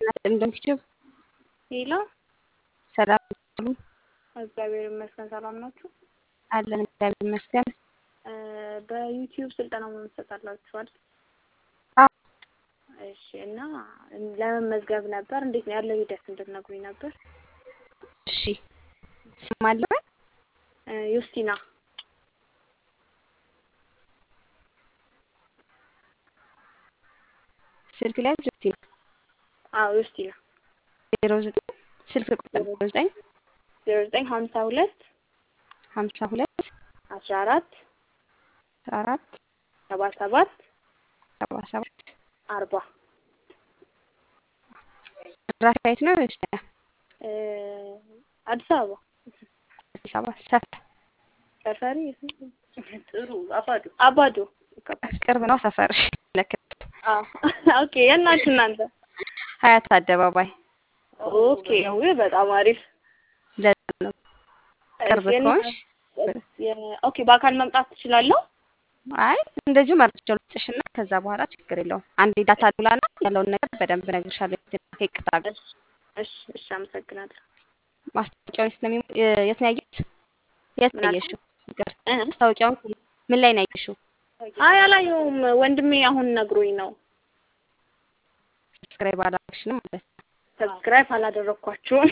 እንደምትችል ሄሎ ሰላም ሁሉ እግዚአብሔር ይመስገን። ሰላም ናችሁ? አለን እግዚአብሔር ይመስገን። በዩቲዩብ ስልጠና ትሰጣላችኋል? አዎ እሺ። እና ለመመዝገብ ነበር። እንዴት ነው ያለው ሂደት እንድትነግሩኝ ነበር። እሺ ስም አለበት? ዩስቲና። ስልክ ላይ ዩስቲና። አዎ ዩስቲና። 09 ስልክ ቁጥር 09 0952 52 14 14 77 77 40 ራስ የት ነው ዩስቲና? አዲስ አበባ። አዲስ አበባ ሰፈር ሰፈሪ ጥሩ አባዶ ቅርብ ነው ሰፈርሽ? ለክት ኦኬ። የናችሁ እናንተ? ሀያት አደባባይ። ኦኬ ወይ በጣም አሪፍ ነው። ቅርብ ከሆንሽ ኦኬ። በአካል መምጣት ትችላለሁ? አይ እንደዚሁ መርጬው ልጥሽና ከዛ በኋላ ችግር የለውም። አንዴ ዳታ ሉላና ያለውን ነገር በደንብ እነግርሻለሁ። ይቅርታ። እሺ እሺ፣ አመሰግናለሁ። ማስታወቂያውን የት ነው ያየሽው? የት ነው ያየሽው? ማስታወቂያውን ምን ላይ ነው ያየሽው? አይ አላየሁም። ወንድሜ አሁን ነግሮኝ ነው። ሰብስክራይብ አላደረግሽም ማለት ነው? ሰብስክራይብ አላደረኳችሁም።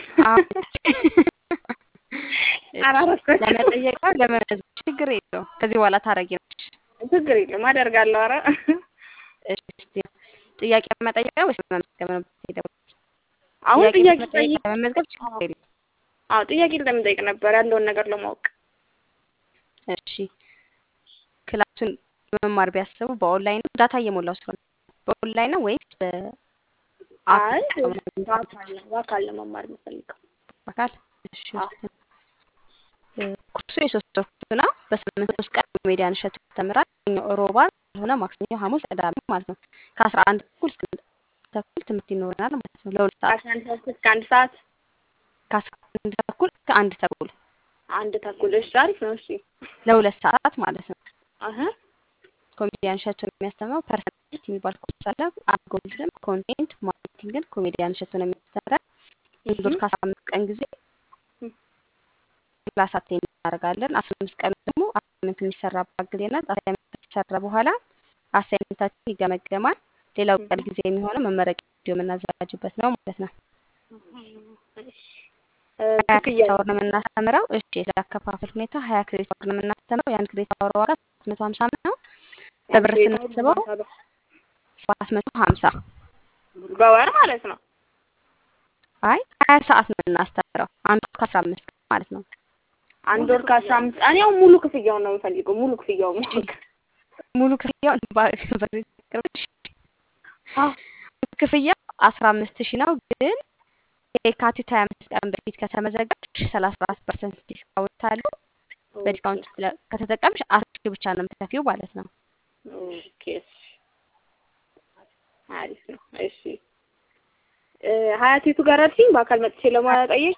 ለመጠየቅ ለመመዝገብ ችግር የለውም። ከዚህ በኋላ ታረጊያለሽ። ችግር የለውም አደርጋለሁ። ኧረ እሺ። ጥያቄ መጠየቅ ወይስ መመዝገብ ነው? አሁን ጥያቄ ጠይቅ። መመዝገብ ችግር የለውም። አዎ ጥያቄ ለመጠየቅ ነበር ያለውን ነገር ለማወቅ። እሺ። ክላሱን መማር ቢያስቡ በኦንላይን ነው? ዳታ እየሞላው ስለሆነ በኦንላይን ነው ወይስ አይ በአካል ለመማር የምፈልገው? በአካል። እሺ። ኩርሱ የሶስት ወር ነው። በሳምንት 3 ቀን ኮሜዲያን እሸቱ ያስተምራል። ሮባ ሆነ ማክሰኞ፣ ሐሙስ፣ ቅዳሜ ማለት ነው። ከ11 ተኩል እስከ ተኩል ትምህርት ይኖረናል ማለት ነው። ለሁለት ሰዓት እስከ 1 ሰዓት ከ11 ተኩል እስከ 1 ተኩል 1 ተኩል። እሺ አሪፍ ነው። እሺ ለሁለት ሰዓት ማለት ነው። አሃ ኮሜዲያን እሸቱ የሚያስተምረው ፐርሰናሊቲ የሚባል ኮርስ አለ። አልጎሪዝም፣ ኮንቴንት ማርኬቲንግን ኮሜዲያን እሸቱ ነው የሚያስተምረው። እንግዲህ ከ15 ቀን ጊዜ ክላስ አቴንድ እናደርጋለን። 15 ቀን ደግሞ አሳይመንት የሚሰራበት ጊዜና አሳይመንት ከተሰራ በኋላ አሳይመንታችን ይገመገማል። ሌላው ቀን ጊዜ የሚሆነው መመረቂያ ቪዲዮ የምናዘጋጅበት ነው ማለት ነው። ክሬዲት አወር ነው የምናስተምረው። እሺ ለአከፋፈል ሁኔታ 20 ክሬዲት አወር ነው የምናስተምረው። ያን ክሬዲት አወር ዋጋ 750 ነው። በብር ስናስበው 750 በወር ማለት ነው። አይ 20 ሰዓት ነው የምናስተምረው። አንድ ወር ከ15 ማለት ነው። አንድ ወር ከ15። እኔ ያው ሙሉ ክፍያውን ነው የምፈልገው። ሙሉ ክፍያውን ሙሉ ክፍያውን ክፍያው 15000 ነው። ግን የካቲት 25 ቀን በፊት ከተመዘገብሽ 34% ዲስካውንት አለው። በዲስካውንት ከተጠቀምሽ 10,000 ብቻ ነው የምትከፊው ማለት ነው። ኦኬ አሪፍ ነው። እሺ ሀያቲቱ ጋር አልሽኝ? በአካል መጥቼ ለማጠየቅ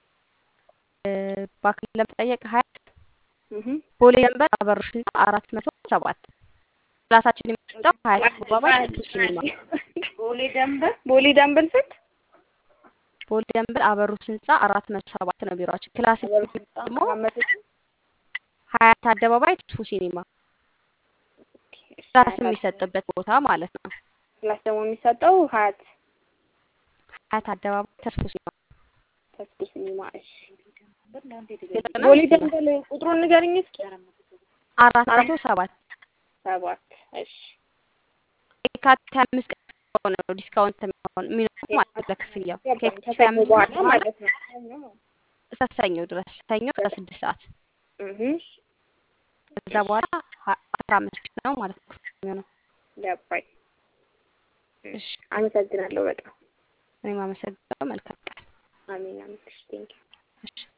በአካል ለመጠየቅ ሀያት ቦሌ ደንበር አበሩሽ ህንጻ 407 ክላሳችን የሚሰጠው ሀያት አበባባይ ሲኒማ። ቦሌ ደንበር ስንት? ቦሌ ደንበር አበሩሽ ህንጻ 407 ነው ቢሮአችን። ክላስ ደግሞ ሀያት አደባባይ ትፉ ሲኒማ። ክላስ የሚሰጥበት ቦታ ማለት ነው። ክላስ ደግሞ የሚሰጠው ሀያት አደባባይ ትፉ ሲኒማ። እሺ ቦሌ ደንበር ቁጥሩን ንገሪኝ እስኪ። 407 እሺ የካቲት 25 ቀን ነው ዲስካውንት የሚኖረው ማለት ነው። ለክፍያው ከሰኞ በኋላ ማለት ነው። እስከ ሰኞ ድረስ ሰኞ እስከ 6 ሰዓት ከዛ በኋላ 15 ነው ማለት ነው የሚሆነው። ገባኝ። እሺ አመሰግናለሁ በጣም። እኔም አመሰግናለሁ። መልካም ቀን። አሜን። ቴንኪው። እሺ